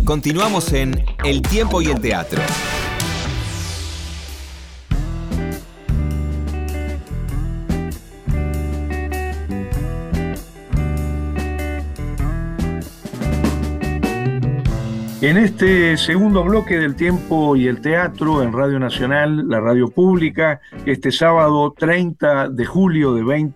Continuamos en El tiempo y el teatro. En este segundo bloque del tiempo y el teatro en Radio Nacional, la radio pública, este sábado 30 de julio de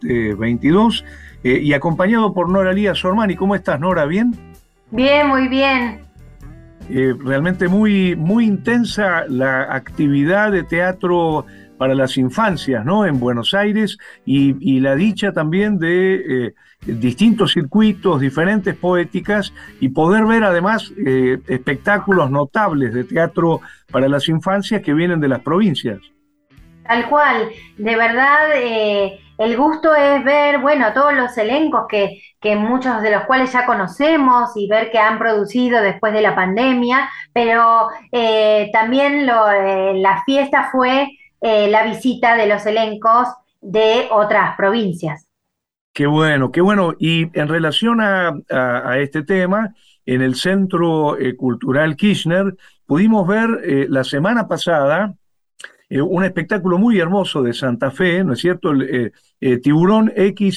2022, y acompañado por Nora Lías Sormani. ¿Cómo estás, Nora? ¿Bien? Bien, muy bien. Realmente muy intensa la actividad de teatro para las infancias, ¿no? En Buenos Aires, y la dicha también de distintos circuitos, diferentes poéticas, y poder ver además espectáculos notables de teatro para las infancias que vienen de las provincias. Tal cual, de verdad, el gusto es ver, bueno, todos los elencos que muchos de los cuales ya conocemos y ver que han producido después de la pandemia, pero también la fiesta fue la visita de los elencos de otras provincias. Qué bueno, qué bueno. Y en relación a este tema, en el Centro Cultural Kirchner pudimos ver la semana pasada un espectáculo muy hermoso de Santa Fe, ¿no es cierto? Tiburón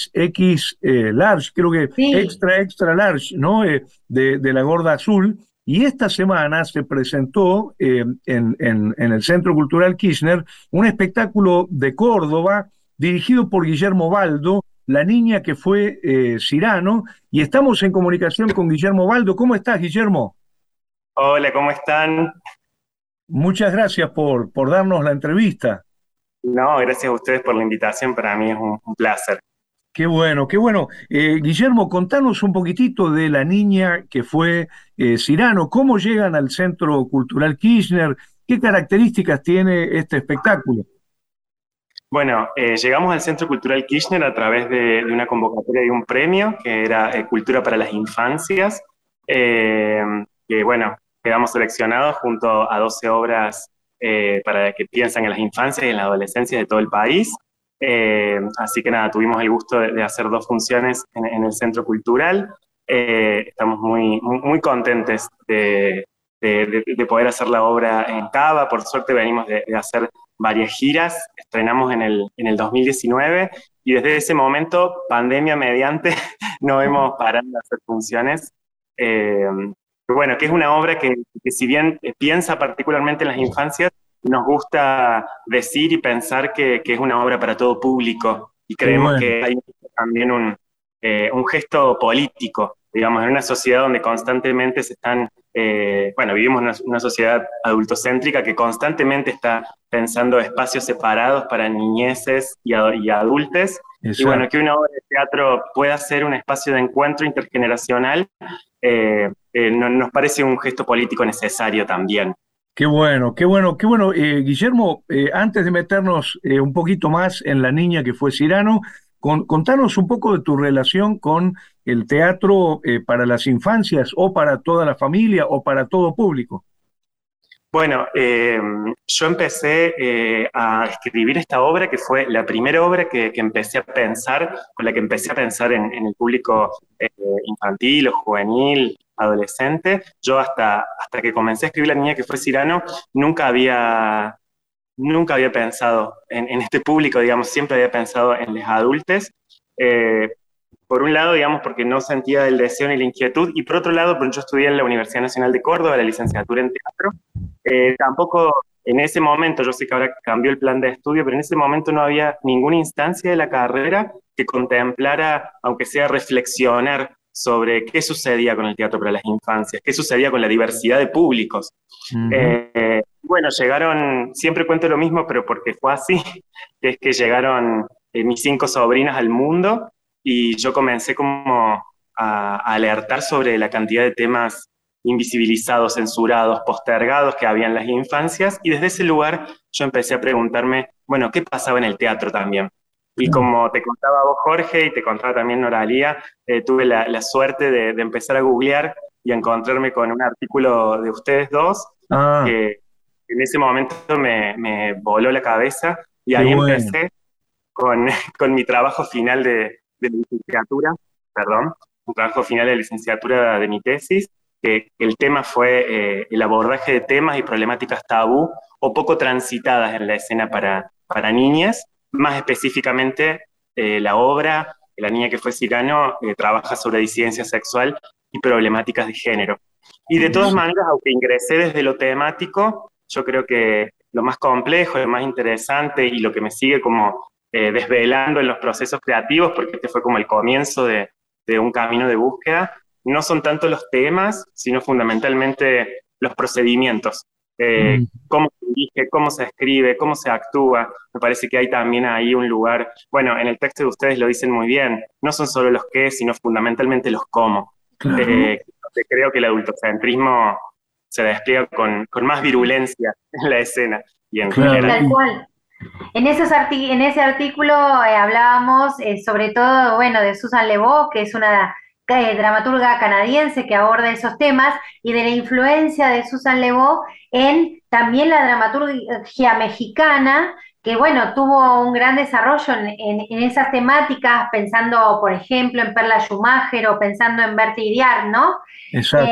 XX Large, creo que Sí. extra large, ¿no? De la Gorda Azul. Y esta semana se presentó en el Centro Cultural Kirchner un espectáculo de Córdoba dirigido por Guillermo Baldo, La niña que fue Cyrano, y estamos en comunicación con Guillermo Baldo. ¿Cómo estás, Guillermo? Hola, ¿cómo están? Muchas gracias por darnos la entrevista. No, gracias a ustedes por la invitación, para mí es un placer. Qué bueno, qué bueno. Guillermo, contanos un poquitito de La niña que fue Cyrano. ¿Cómo llegan al Centro Cultural Kirchner? ¿Qué características tiene este espectáculo? Bueno, llegamos al Centro Cultural Kirchner a través de una convocatoria y un premio que era Cultura para las Infancias, que bueno, quedamos seleccionados junto a 12 obras para que piensan en las infancias y en la adolescencia de todo el país. Así que nada, tuvimos el gusto de hacer 2 funciones en el Centro Cultural. Estamos muy contentes de poder hacer la obra en Cava. Por suerte venimos de hacer varias giras, estrenamos en el 2019 y desde ese momento, pandemia mediante, no hemos parado de hacer funciones. Bueno, que es una obra que si bien piensa particularmente en las infancias, nos gusta decir y pensar que es una obra para todo público, y creemos que hay también un gesto político, digamos, en una sociedad donde constantemente se están, vivimos una sociedad adultocéntrica que constantemente está pensando espacios separados para niñeces y adultes. Exacto. Y bueno, que una obra de teatro pueda ser un espacio de encuentro intergeneracional, nos parece un gesto político necesario también. Qué bueno, qué bueno, qué bueno. Guillermo, antes de meternos un poquito más en La niña que fue Cyrano, contanos un poco de tu relación con el teatro para las infancias, o para toda la familia, o para todo público. Bueno, yo empecé a escribir esta obra, que fue la primera obra que empecé a pensar, con la que empecé a pensar en el público infantil o juvenil, adolescente. Yo hasta que comencé a escribir La niña que fue Cyrano, nunca había pensado en este público, digamos, siempre había pensado en los adultos. Por un lado, digamos, porque no sentía el deseo ni la inquietud, y por otro lado, porque yo estudié en la Universidad Nacional de Córdoba, la licenciatura en teatro. Tampoco en ese momento, yo sé que ahora cambió el plan de estudio, pero en ese momento no había ninguna instancia de la carrera que contemplara, aunque sea reflexionar sobre qué sucedía con el teatro para las infancias, qué sucedía con la diversidad de públicos. Uh-huh. Bueno, llegaron, siempre cuento lo mismo, pero porque fue así, que es que llegaron mis 5 sobrinas al mundo, y yo comencé como a alertar sobre la cantidad de temas invisibilizados, censurados, postergados que había en las infancias, y desde ese lugar yo empecé a preguntarme, bueno, ¿qué pasaba en el teatro también? Y como te contaba vos, Jorge, y te contaba también Nora Lía, tuve la suerte de empezar a googlear y a encontrarme con un artículo de ustedes dos, que en ese momento me voló la cabeza, y ahí empecé con mi trabajo final de licenciatura, un trabajo final de licenciatura de mi tesis, que el tema fue el abordaje de temas y problemáticas tabú o poco transitadas en la escena para niñas. Más específicamente, la obra, La niña que fue Cyrano, trabaja sobre disidencia sexual y problemáticas de género. Y de todas maneras, aunque ingresé desde lo temático, yo creo que lo más complejo, lo más interesante y lo que me sigue como desvelando en los procesos creativos, porque este fue como el comienzo de un camino de búsqueda, no son tanto los temas, sino fundamentalmente los procedimientos. Cómo se dirige, cómo se escribe, cómo se actúa. Me parece que hay también ahí un lugar, bueno, en el texto de ustedes lo dicen muy bien, no son solo los qué, sino fundamentalmente los cómo. Claro. Creo que el adultocentrismo se despliega con más virulencia en la escena y en Claro. general. Tal cual. En ese artículo hablábamos sobre todo, bueno, de Susan Le Beau, que es una dramaturga canadiense que aborda esos temas, y de la influencia de Susan Le Beau en también la dramaturgia mexicana, que bueno, tuvo un gran desarrollo en esas temáticas, pensando, por ejemplo, en Perla Schumacher o pensando en Berta Iriart, ¿no? Exacto.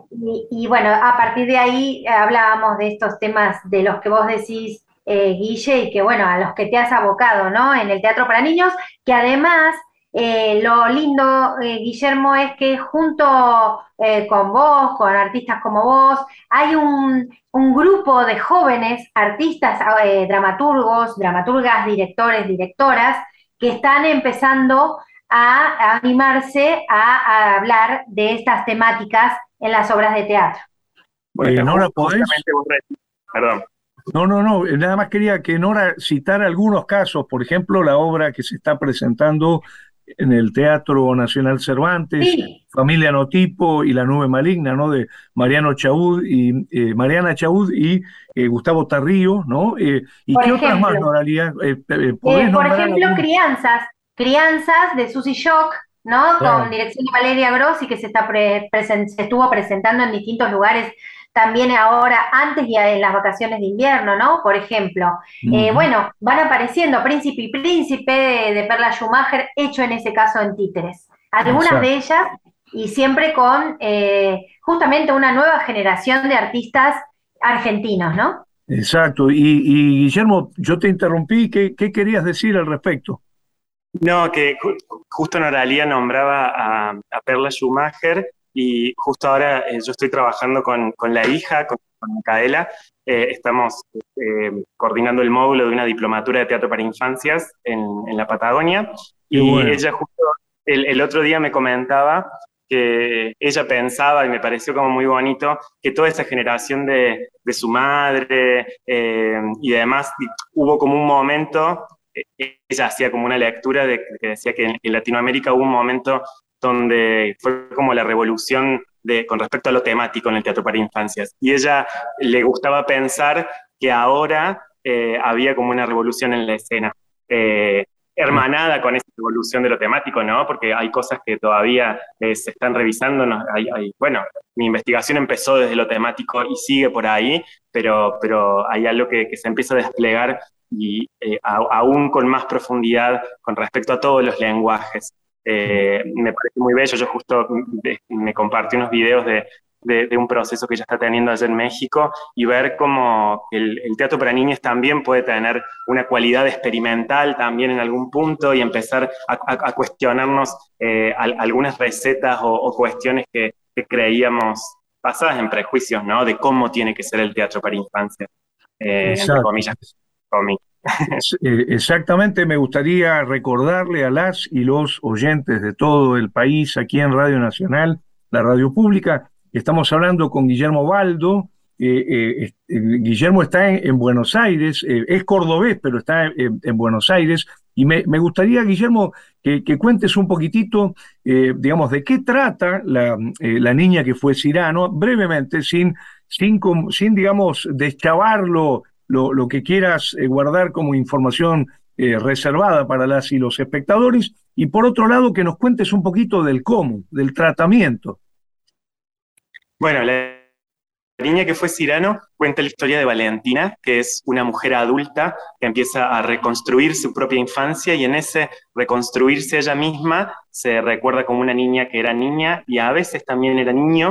Y bueno, a partir de ahí hablábamos de estos temas de los que vos decís, Guille, y que bueno, a los que te has abocado, ¿no? En el teatro para niños, que además lo lindo, Guillermo, es que junto con vos, con artistas como vos, hay un grupo de jóvenes artistas, dramaturgos, dramaturgas, directores, directoras, que están empezando a animarse a hablar de estas temáticas en las obras de teatro. Bueno, Nora, ¿podés? justamente vos perdón. No, nada más quería que Nora citara algunos casos, por ejemplo, la obra que se está presentando en el Teatro Nacional Cervantes, Sí. Familia Notipo y La Nube Maligna, ¿no? De Mariana Chaud y Gustavo Tarrío, ¿no? ¿Y Por qué otras más, ejemplo, Noralia? ¿Podés por nombrar ejemplo, algunas? Crianzas de Susy Shock, ¿no? Con Claro. dirección de Valeria Grossi, que se estuvo presentando en distintos lugares también ahora, antes y en las vacaciones de invierno, ¿no? Por ejemplo. Ujú. Bueno, van apareciendo Príncipe y Príncipe de Perla Schumacher, hecho en ese caso en títeres. Algunas Exacto. de ellas, y siempre con justamente una nueva generación de artistas argentinos, ¿no? Exacto. Y Guillermo, yo te interrumpí, ¿qué querías decir al respecto? No, que justo Noralia nombraba a Perla Schumacher y justo ahora yo estoy trabajando con la hija, con Micaela. Estamos coordinando el módulo de una diplomatura de teatro para infancias en la Patagonia Qué y bueno. ella justo el otro día me comentaba que ella pensaba, y me pareció como muy bonito, que toda esa generación de su madre y demás, hubo como un momento, ella hacía como una lectura que decía que en Latinoamérica hubo un momento donde fue como la revolución con respecto a lo temático en el teatro para infancias. Y ella le gustaba pensar que ahora había como una revolución en la escena. Hermanada con esa evolución de lo temático, ¿no? Porque hay cosas que todavía se están revisando. ¿No? Bueno, mi investigación empezó desde lo temático y sigue por ahí, pero hay algo que se empieza a desplegar y aún con más profundidad con respecto a todos los lenguajes. Me parece muy bello. Yo justo me compartí unos videos de un proceso que ella está teniendo allá en México y ver cómo el teatro para niños también puede tener una cualidad experimental también en algún punto y empezar a cuestionarnos algunas recetas o cuestiones que creíamos basadas en prejuicios, ¿no? De cómo tiene que ser el teatro para infancia, entre Exacto. comillas. Exactamente, me gustaría recordarle a las y los oyentes de todo el país aquí en Radio Nacional, la radio pública, estamos hablando con Guillermo Baldo. Guillermo está en Buenos Aires, es cordobés, pero está en Buenos Aires, y me gustaría, Guillermo, que cuentes un poquitito, digamos, de qué trata la niña que fue Cyrano, brevemente, sin digamos, deschavarlo lo que quieras guardar como información reservada para las y los espectadores, y por otro lado que nos cuentes un poquito del cómo, del tratamiento. Bueno, la niña que fue Cyrano cuenta la historia de Valentina, que es una mujer adulta que empieza a reconstruir su propia infancia y en ese reconstruirse ella misma se recuerda como una niña que era niña y a veces también era niño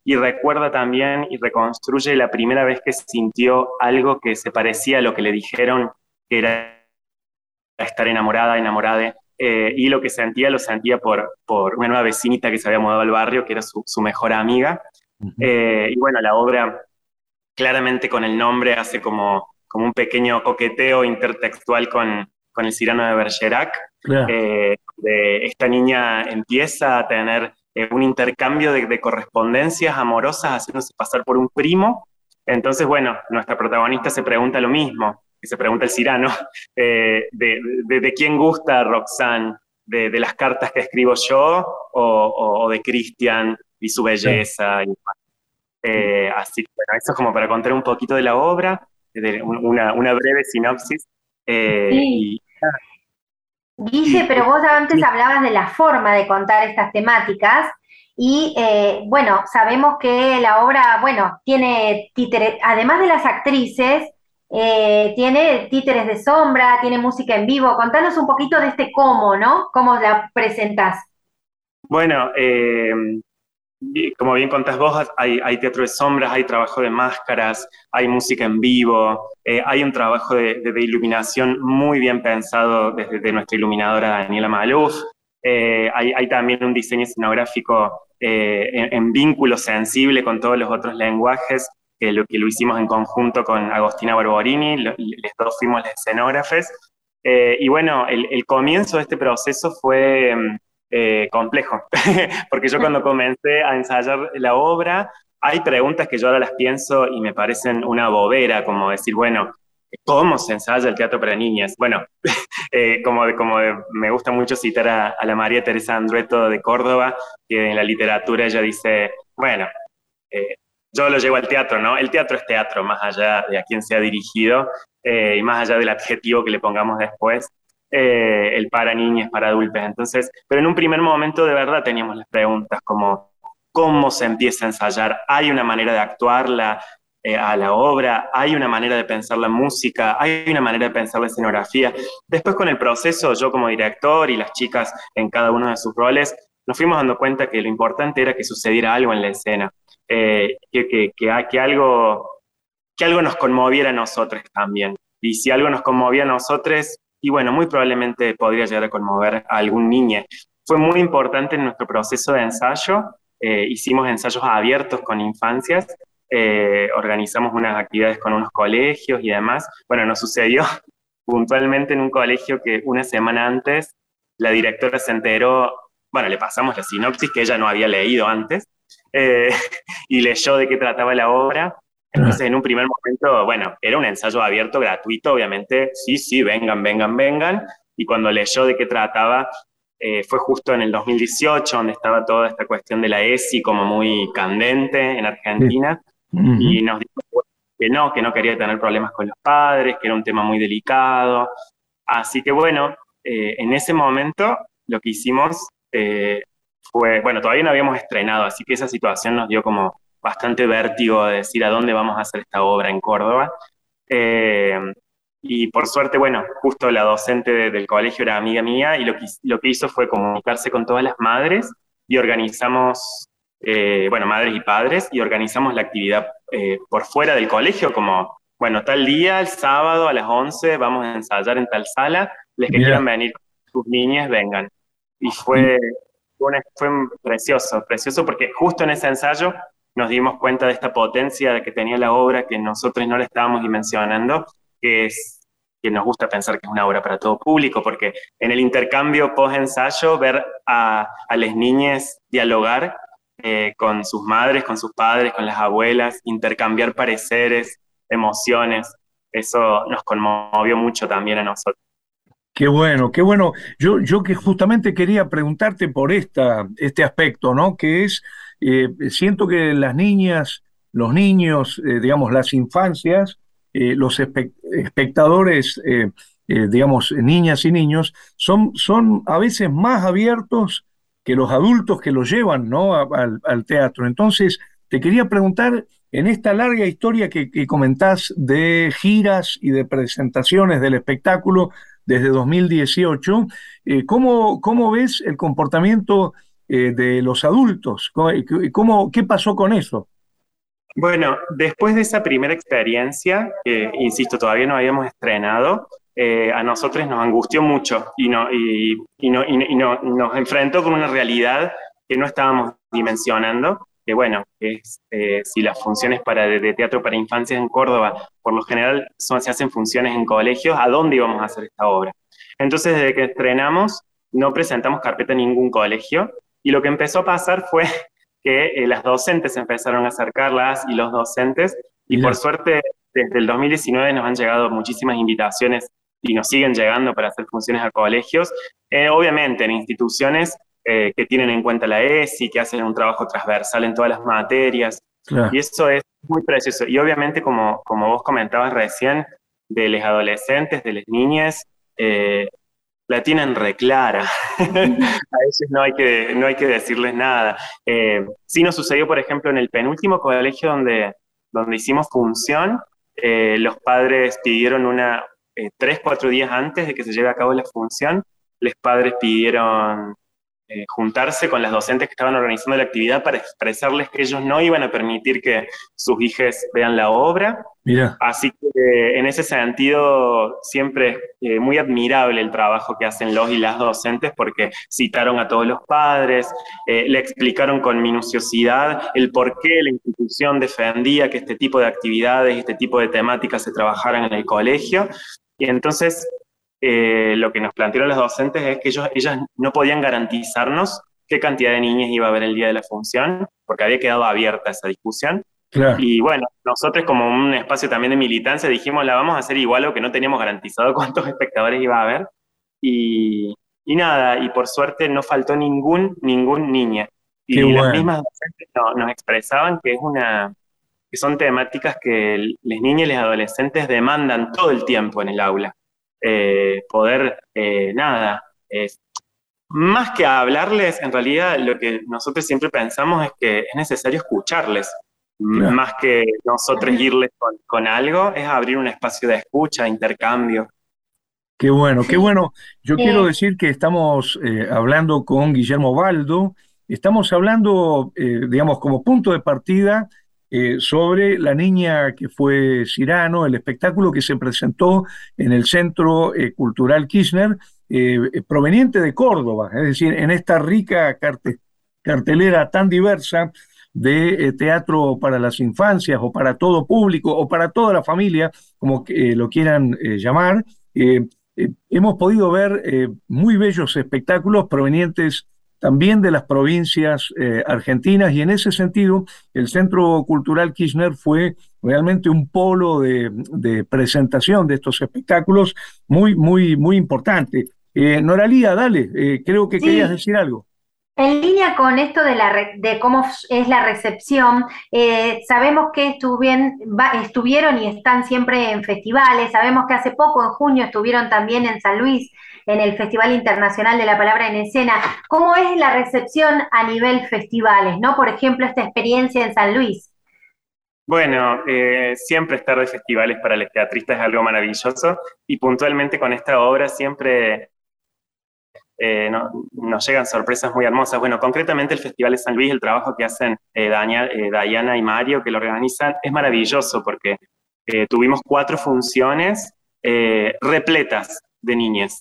y recuerda también y reconstruye la primera vez que sintió algo que se parecía a lo que le dijeron que era estar enamorada, enamorada, y lo que sentía lo sentía por una nueva vecinita que se había mudado al barrio, que era su mejor amiga. Ujú. Y bueno, la obra claramente con el nombre hace como un pequeño coqueteo intertextual con el Cyrano de Bergerac. Claro. Esta niña empieza a tener un intercambio de correspondencias amorosas haciéndose pasar por un primo. Entonces, bueno, nuestra protagonista se pregunta lo mismo que se pregunta el Cyrano, de quién gusta Roxanne, de las cartas que escribo yo o de Cristian y su belleza. Y, así que bueno, eso es como para contar un poquito de la obra, una breve sinopsis. Sí. Guille, pero vos antes hablabas de la forma de contar estas temáticas y bueno, sabemos que la obra, bueno, tiene títeres, además de las actrices, tiene títeres de sombra, tiene música en vivo. Contanos un poquito de este cómo, ¿no? ¿Cómo la presentás? Bueno, como bien contás vos, hay teatro de sombras, hay trabajo de máscaras, hay música en vivo, hay un trabajo de iluminación muy bien pensado desde nuestra iluminadora Daniela Maluf. Hay también un diseño escenográfico en vínculo sensible con todos los otros lenguajes, que lo hicimos en conjunto con Agostina Barborini, les dos fuimos las escenógrafes. Y bueno, el comienzo de este proceso fue complejo, porque yo cuando comencé a ensayar la obra, hay preguntas que yo ahora las pienso y me parecen una bobera, como decir, bueno, ¿cómo se ensaya el teatro para niñas? Bueno, me gusta mucho citar a la María Teresa Andrueto de Córdoba, que en la literatura ella dice, bueno, yo lo llevo al teatro, ¿no? El teatro es teatro, más allá de a quién sea dirigido y más allá del adjetivo que le pongamos después. El para niñas, para adultos. Entonces, pero en un primer momento de verdad teníamos las preguntas como ¿cómo se empieza a ensayar? ¿Hay una manera de actuarla a la obra? ¿Hay una manera de pensar la música? ¿Hay una manera de pensar la escenografía? Después con el proceso, yo como director y las chicas en cada uno de sus roles, nos fuimos dando cuenta que lo importante era que sucediera algo en la escena, que algo nos conmoviera a nosotros también. Y si algo nos conmovía a nosotros, y bueno, muy probablemente podría llegar a conmover a algún niño. Fue muy importante en nuestro proceso de ensayo. Hicimos ensayos abiertos con infancias, organizamos unas actividades con unos colegios y demás. Bueno, nos sucedió puntualmente en un colegio que una semana antes la directora se enteró, bueno, le pasamos la sinopsis que ella no había leído antes, eh, y leyó de qué trataba la obra. Entonces, en un primer momento, bueno, era un ensayo abierto, gratuito, obviamente, sí, vengan, vengan, vengan, y cuando leyó de qué trataba, fue justo en el 2018, donde estaba toda esta cuestión de la ESI como muy candente en Argentina, y nos dijo que no quería tener problemas con los padres, que era un tema muy delicado. Así que bueno, en ese momento lo que hicimos fue, bueno, todavía no habíamos estrenado, así que esa situación nos dio como bastante vértigo de decir a dónde vamos a hacer esta obra en Córdoba. Y por suerte, bueno, justo la docente del colegio era amiga mía y lo que hizo fue comunicarse con todas las madres y organizamos, bueno, madres y padres, y organizamos la actividad por fuera del colegio, como, bueno, tal día, el sábado a las 11 vamos a ensayar en tal sala, les que quieran venir con sus niñas, vengan. Y fue precioso, precioso, porque justo en ese ensayo nos dimos cuenta de esta potencia que tenía la obra, que nosotros no la estábamos dimensionando, que nos gusta pensar que es una obra para todo público, porque en el intercambio post-ensayo, ver a las niñas dialogar con sus madres, con sus padres, con las abuelas, intercambiar pareceres, emociones, eso nos conmovió mucho también a nosotros. Qué bueno, qué bueno. Yo que justamente quería preguntarte por este aspecto, ¿no? Que es, siento que las niñas, los niños, digamos, las infancias, los espectadores, digamos, niñas y niños, son a veces más abiertos que los adultos que los llevan, ¿no? Al teatro. Entonces, te quería preguntar, en esta larga historia que comentás de giras y de presentaciones del espectáculo, desde 2018. ¿Cómo ves el comportamiento de los adultos. ¿Qué pasó con eso? Bueno, después de esa primera experiencia, que insisto, todavía no habíamos estrenado, a nosotros nos angustió mucho nos enfrentó con una realidad que no estábamos dimensionando, que bueno, es, si las funciones de teatro para infancias en Córdoba, por lo general se hacen funciones en colegios, ¿a dónde íbamos a hacer esta obra? Entonces, desde que estrenamos, no presentamos carpeta en ningún colegio, y lo que empezó a pasar fue que las docentes empezaron a acercarlas y los docentes, y por suerte desde el 2019 nos han llegado muchísimas invitaciones y nos siguen llegando para hacer funciones a colegios, obviamente en instituciones que tienen en cuenta la ESI, que hacen un trabajo transversal en todas las materias, y eso es muy precioso. Y obviamente, como vos comentabas recién, de los adolescentes, de las niñas, la tienen reclara. A ellos no hay que decirles nada. Sí nos sucedió, por ejemplo, en el penúltimo colegio donde hicimos función, los padres pidieron 3, 4 días antes de que se lleve a cabo la función, los padres pidieron juntarse con las docentes que estaban organizando la actividad para expresarles que ellos no iban a permitir que sus hijos vean la obra. Mira. Así que en ese sentido siempre es muy admirable el trabajo que hacen los y las docentes, porque citaron a todos los padres, le explicaron con minuciosidad el por qué la institución defendía que este tipo de actividades, este tipo de temáticas se trabajaran en el colegio. Y entonces lo que nos plantearon los docentes es que ellas no podían garantizarnos qué cantidad de niñas iba a haber el día de la función, porque había quedado abierta esa discusión. Claro. Y bueno, nosotros como un espacio también de militancia dijimos, la vamos a hacer igual, o que no teníamos garantizado cuántos espectadores iba a haber. Y nada, y por suerte no faltó ningún niña. Y Qué las bueno. mismas docentes nos expresaban que que son temáticas que las niñas y los adolescentes demandan todo el tiempo en el aula. Más que hablarles, en realidad lo que nosotros siempre pensamos es que es necesario escucharles. Claro. Más que nosotros irles con algo, es abrir un espacio de escucha, de intercambio. Qué bueno, qué bueno. Yo Sí. quiero decir que estamos hablando con Guillermo Baldo, estamos hablando, digamos, como punto de partida sobre La niña que fue Cyrano, el espectáculo que se presentó en el Centro Cultural Kirchner, proveniente de Córdoba, es decir, en esta rica cartelera tan diversa de teatro para las infancias o para todo público o para toda la familia, como lo quieran llamar. Hemos podido ver muy bellos espectáculos provenientes también de las provincias argentinas, y en ese sentido el Centro Cultural Kirchner fue realmente un polo de presentación de estos espectáculos muy, muy, muy importante. Noralía, dale, creo que querías Sí. decir algo. En línea con esto de cómo es la recepción, sabemos que estuvieron y están siempre en festivales. Sabemos que hace poco, en junio, estuvieron también en San Luis, en el Festival Internacional de la Palabra en Escena. ¿Cómo es la recepción a nivel festivales, ¿no? Por ejemplo, esta experiencia en San Luis. Bueno, siempre estar de festivales para los teatristas es algo maravilloso, y puntualmente con esta obra siempre nos llegan sorpresas muy hermosas. Bueno, concretamente el Festival de San Luis, el trabajo que hacen Dayana y Mario, que lo organizan, es maravilloso, porque tuvimos 4 funciones repletas de niñas.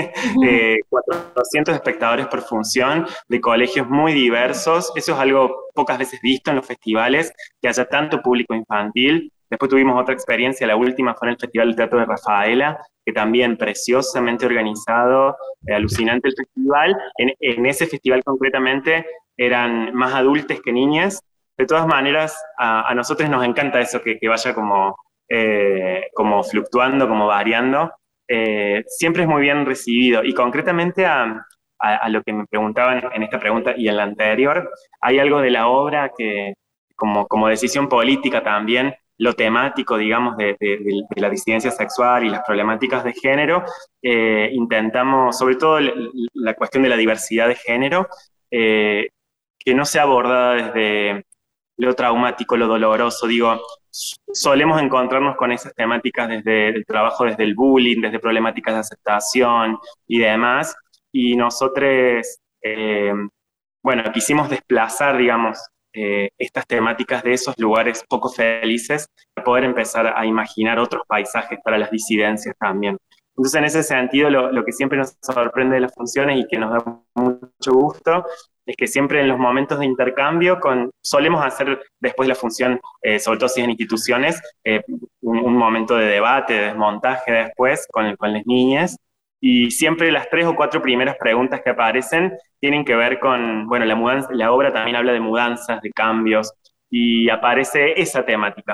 400 espectadores por función, de colegios muy diversos. Eso es algo pocas veces visto en los festivales, que haya tanto público infantil. Después tuvimos otra experiencia, la última fue en el Festival de Teatro de Rafaela, que también preciosamente organizado, alucinante el festival. En ese festival concretamente eran más adultos que niñas. De todas maneras, a nosotros nos encanta eso, que vaya como fluctuando, como variando. Siempre es muy bien recibido. Y concretamente a lo que me preguntaban en esta pregunta y en la anterior, hay algo de la obra que, como decisión política también, lo temático, digamos, de la disidencia sexual y las problemáticas de género, intentamos, sobre todo la cuestión de la diversidad de género, que no sea abordada desde lo traumático, lo doloroso. Digo, solemos encontrarnos con esas temáticas desde el trabajo, desde el bullying, desde problemáticas de aceptación y demás, y nosotros, bueno, quisimos desplazar, digamos, estas temáticas de esos lugares poco felices para poder empezar a imaginar otros paisajes para las disidencias también. Entonces, en ese sentido, lo que siempre nos sorprende de las funciones y que nos da mucho gusto es que siempre en los momentos de intercambio solemos hacer después de la función, sobre todo si es en instituciones, un momento de debate, de desmontaje después con las niñas, y siempre las 3 o 4 primeras preguntas que aparecen tienen que ver con, bueno, la mudanza, la obra también habla de mudanzas, de cambios, y aparece esa temática,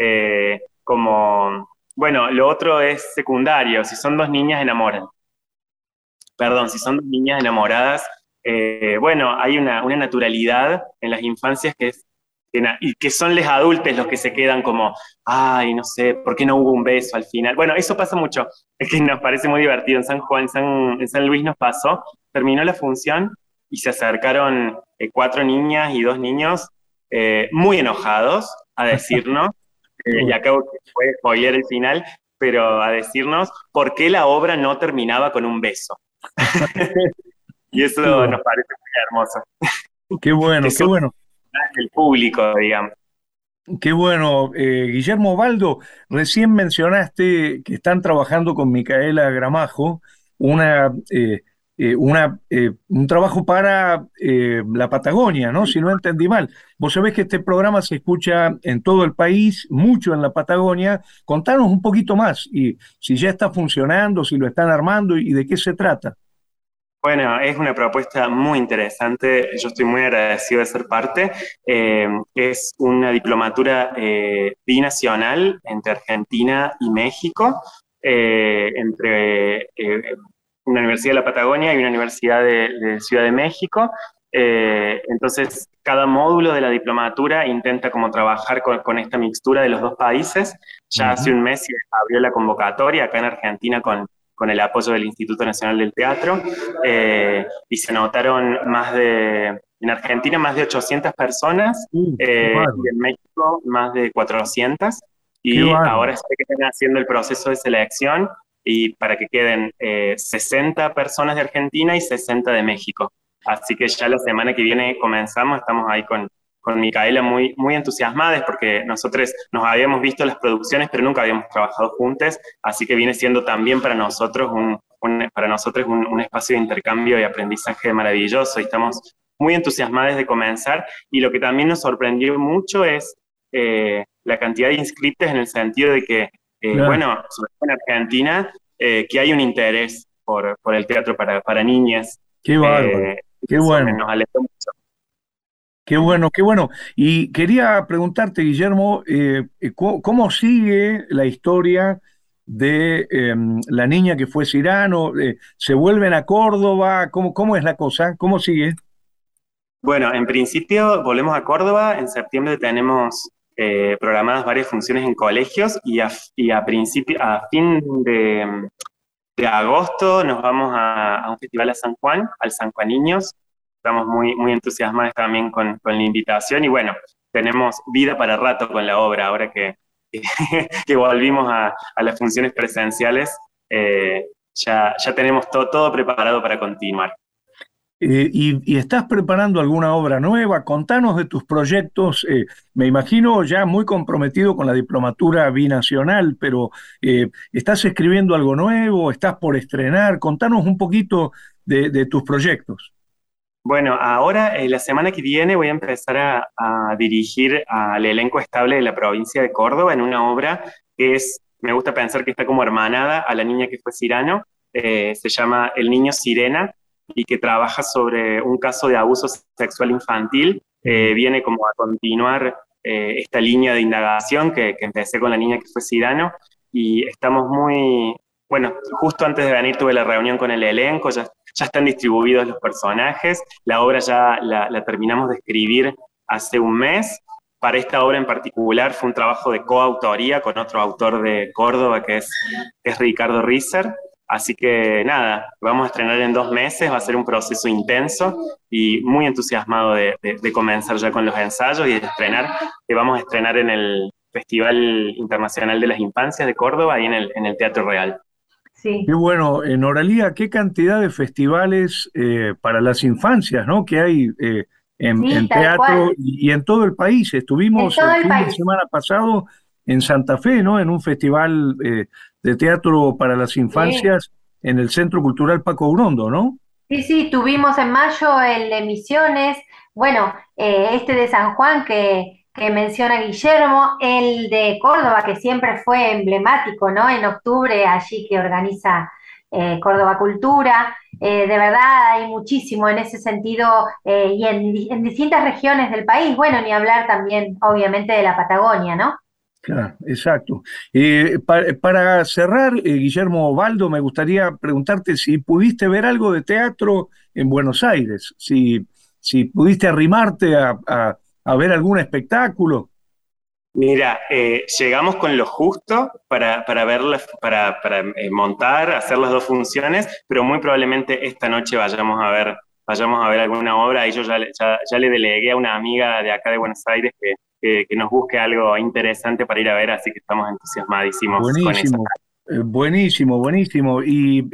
como, bueno, lo otro es secundario, si son dos niñas enamoradas, bueno, hay una naturalidad en las infancias y que son los adultos los que se quedan como, ay, no sé, ¿por qué no hubo un beso al final? Bueno, eso pasa mucho, es que nos parece muy divertido. En San Juan, en San Luis nos pasó, terminó la función y se acercaron 4 niñas y 2 niños muy enojados a decirnos, y acabo que puede spoiler el final, pero a decirnos por qué la obra no terminaba con un beso. Y eso nos parece muy hermoso. Qué bueno, qué bueno. El público, digamos. Qué bueno. Guillermo Baldo, recién mencionaste que están trabajando con Micaela Gramajo un trabajo para la Patagonia, ¿no? Si no entendí mal. Vos sabés que este programa se escucha en todo el país, mucho en la Patagonia. Contanos un poquito más, y si ya está funcionando, si lo están armando y de qué se trata. Bueno, es una propuesta muy interesante, yo estoy muy agradecido de ser parte. Es una diplomatura binacional entre Argentina y México, entre una universidad de la Patagonia y una universidad de Ciudad de México. Entonces, cada módulo de la diplomatura intenta como trabajar con esta mixtura de los dos países. Ya hace un mes se abrió la convocatoria acá en Argentina con el apoyo del Instituto Nacional del Teatro, y se anotaron en Argentina más de 800 personas, y en México más de 400, y ahora sé que están haciendo el proceso de selección y para que queden 60 personas de Argentina y 60 de México. Así que ya la semana que viene comenzamos, estamos ahí con Micaela muy, muy entusiasmadas porque nosotros nos habíamos visto las producciones, pero nunca habíamos trabajado juntos, así que viene siendo también para nosotros un espacio de intercambio y aprendizaje maravilloso, y estamos muy entusiasmadas de comenzar, y lo que también nos sorprendió mucho es la cantidad de inscriptos, en el sentido de que, bueno, sobre todo en Argentina, que hay un interés por el teatro para niñas. Qué bárbaro, qué bueno. Nos alegró mucho. Qué bueno, qué bueno. Y quería preguntarte, Guillermo, ¿cómo sigue la historia de la niña que fue Cyrano? ¿Se vuelven a Córdoba? ¿Cómo es la cosa? ¿Cómo sigue? Bueno, en principio volvemos a Córdoba. En septiembre tenemos programadas varias funciones en colegios, y a fin de agosto nos vamos a un festival a San Juan, al San Juan Niños. Estamos muy, muy entusiasmados también con la invitación, y bueno, tenemos vida para rato con la obra, ahora que volvimos a las funciones presenciales, ya tenemos todo preparado para continuar. ¿Y estás preparando alguna obra nueva? Contanos de tus proyectos. Me imagino ya muy comprometido con la diplomatura binacional, pero ¿estás escribiendo algo nuevo? ¿Estás por estrenar? Contanos un poquito de tus proyectos. Bueno, ahora la semana que viene voy a empezar a dirigir al elenco estable de la provincia de Córdoba en una obra que me gusta pensar que está como hermanada a La niña que fue Cyrano. Se llama El niño Sirena, y que trabaja sobre un caso de abuso sexual infantil. Viene como a continuar esta línea de indagación que empecé con La niña que fue Cyrano, y estamos bueno, justo antes de venir tuve la reunión con el elenco, ya están distribuidos los personajes, la obra ya la terminamos de escribir hace un mes. Para esta obra en particular fue un trabajo de coautoría con otro autor de Córdoba que es Ricardo Risser. Así que nada, vamos a estrenar en 2 meses, va a ser un proceso intenso y muy entusiasmado de comenzar ya con los ensayos y de estrenar, que vamos a estrenar en el Festival Internacional de las Infancias de Córdoba y en el Teatro Real. Sí, Qué bueno, Noralía, qué cantidad de festivales para las infancias, ¿no? Que hay sí, en tal teatro cual. y en todo el país. En Estuvimos todo el el fin de país. semana pasado en Santa Fe, ¿no? En un festival de teatro para las Sí. infancias en el Centro Cultural Paco Urondo, ¿no? Sí, sí, tuvimos en mayo el de Misiones, bueno, este de San Juan que menciona Guillermo, el de Córdoba que siempre fue emblemático, ¿no? En octubre allí que organiza Córdoba Cultura. De verdad hay muchísimo en ese sentido y en distintas regiones del país, bueno, ni hablar también obviamente de la Patagonia, ¿no? Claro, exacto. Para cerrar, Guillermo Ovaldo, me gustaría preguntarte si pudiste ver algo de teatro en Buenos Aires, si pudiste arrimarte a ver algún espectáculo. Mira, llegamos con lo justo para montar, hacer las dos funciones, pero muy probablemente esta noche vayamos a ver alguna obra y yo ya le delegué a una amiga de acá de Buenos Aires que nos busque algo interesante para ir a ver, así que estamos entusiasmadísimos con eso. Buenísimo, buenísimo, buenísimo. Y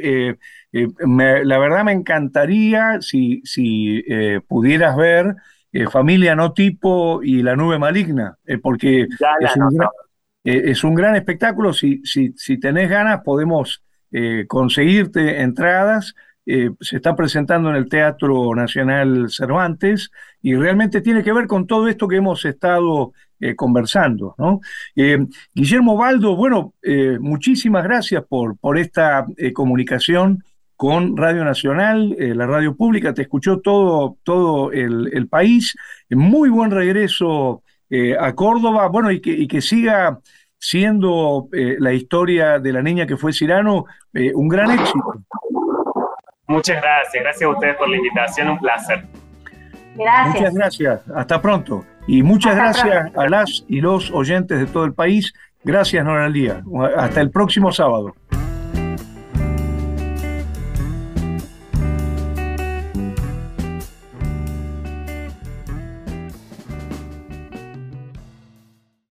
la verdad me encantaría si pudieras ver Familia No Tipo y La Nube Maligna, porque Ya la es anoto. es un gran espectáculo. Si tenés ganas, podemos conseguirte entradas. Se está presentando en el Teatro Nacional Cervantes y realmente tiene que ver con todo esto que hemos estado conversando, ¿no? Eh, Guillermo Baldo, bueno, muchísimas gracias por esta comunicación con Radio Nacional, la radio pública, te escuchó todo el país. Muy buen regreso a Córdoba, bueno, y que siga siendo la historia de la niña que fue Cirano un gran éxito. Muchas gracias, gracias a ustedes por la invitación, un placer. Muchas Gracias. gracias, hasta pronto. Y muchas Hasta pronto. gracias a las y los oyentes de todo el país. Gracias, Noralía. Hasta el próximo sábado.